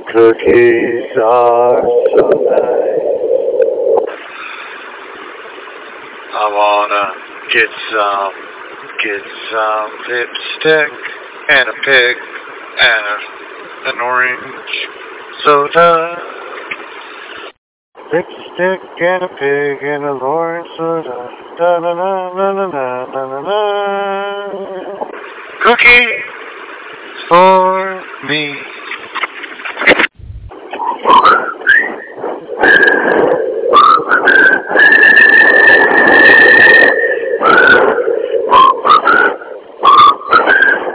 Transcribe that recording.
Cookies are so nice. I wanna get some lipstick and a pig and an orange soda. Lipstick and a pig and an orange soda. Da na na na na na na na. Cookie for me.